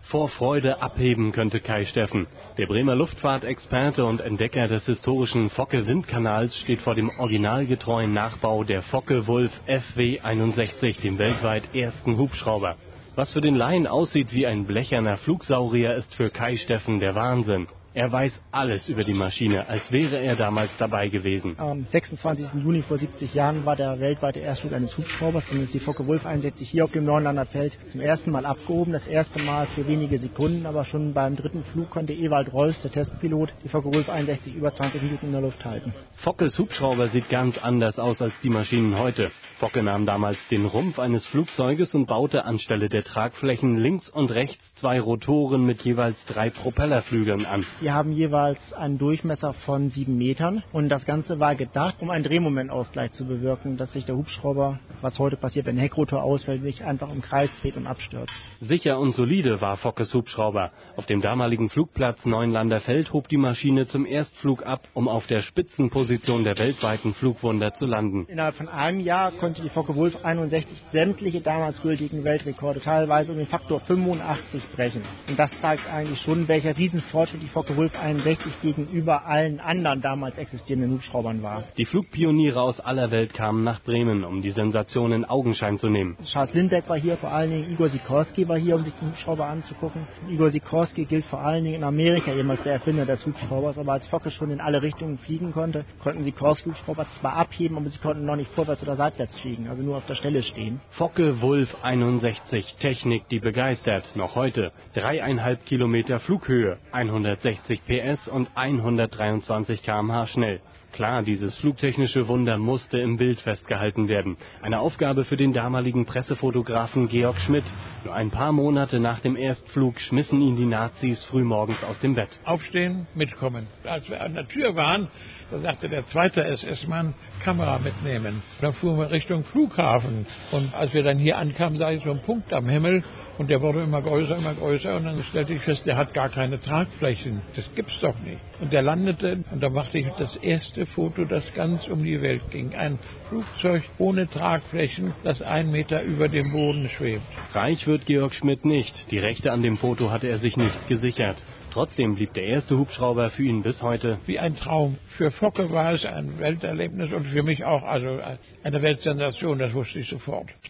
Vor Freude abheben könnte Kai Steffen. Der Bremer Luftfahrtexperte und Entdecker des historischen Focke-Windkanals steht vor dem originalgetreuen Nachbau der Focke-Wulf Fw-61, dem weltweit ersten Hubschrauber. Was für den Laien aussieht wie ein blecherner Flugsaurier, ist für Kai Steffen der Wahnsinn. Er weiß alles über die Maschine, als wäre er damals dabei gewesen. Am 26. Juni vor 70 Jahren war der weltweite Erstflug eines Hubschraubers, zumindest die Focke-Wulf 61, hier auf dem Neuenlander Feld zum ersten Mal abgehoben. Das erste Mal für wenige Sekunden, aber schon beim dritten Flug konnte Ewald Rolfs, der Testpilot, die Focke-Wulf 61 über 20 Minuten in der Luft halten. Fokkes Hubschrauber sieht ganz anders aus als die Maschinen heute. Focke nahm damals den Rumpf eines Flugzeuges und baute anstelle der Tragflächen links und rechts 2 Rotoren mit jeweils 3 Propellerflügeln an. Die haben jeweils einen Durchmesser von 7 Metern und das Ganze war gedacht, um einen Drehmomentausgleich zu bewirken, dass sich der Hubschrauber, was heute passiert, wenn der Heckrotor ausfällt, sich einfach im Kreis dreht und abstürzt. Sicher und solide war Fokkes Hubschrauber. Auf dem damaligen Flugplatz Neuenlander Feld hob die Maschine zum Erstflug ab, um auf der Spitzenposition der weltweiten Flugwunder zu landen. Innerhalb von einem Jahr konnte die Focke-Wulf 61 sämtliche damals gültigen Weltrekorde, teilweise um den Faktor 85 brechen. Und das zeigt eigentlich schon, welcher Riesenfortschritt die Focke-Wulf 61 gegenüber allen anderen damals existierenden Hubschraubern war. Die Flugpioniere aus aller Welt kamen nach Bremen, um die Sensation in Augenschein zu nehmen. Charles Lindbergh war hier, vor allen Dingen Igor Sikorsky war hier, um sich den Hubschrauber anzugucken. Igor Sikorsky gilt vor allen Dingen in Amerika eben als der Erfinder des Hubschraubers, aber als Focke schon in alle Richtungen fliegen konnte, konnten Sikorsky Hubschrauber zwar abheben, aber sie konnten noch nicht vorwärts oder seitwärts fliegen, also nur auf der Stelle stehen. Focke-Wulf 61, Technik, die begeistert, noch heute. 3,5 Kilometer Flughöhe, 160 PS und 123 km/h schnell. Klar, dieses flugtechnische Wunder musste im Bild festgehalten werden. Eine Aufgabe für den damaligen Pressefotografen Georg Schmidt. Nur ein paar Monate nach dem Erstflug schmissen ihn die Nazis frühmorgens aus dem Bett. Aufstehen, mitkommen. Als wir an der Tür waren, da sagte der zweite SS-Mann, Kamera mitnehmen. Dann fuhren wir Richtung Flughafen. Und als wir dann hier ankamen, sah ich so einen Punkt am Himmel. Und der wurde immer größer. Und dann stellte ich fest, der hat gar keine Tragflächen. Das gibt's doch nicht. Und der landete, und da machte ich das erste Foto, das ganz um die Welt ging. Ein Flugzeug ohne Tragflächen, das 1 Meter über dem Boden schwebt. Reich wird Georg Schmidt nicht. Die Rechte an dem Foto hatte er sich nicht gesichert. Trotzdem blieb der erste Hubschrauber für ihn bis heute wie ein Traum. Für Focke war es ein Welterlebnis und für mich auch also eine Weltsensation, das wusste ich sofort.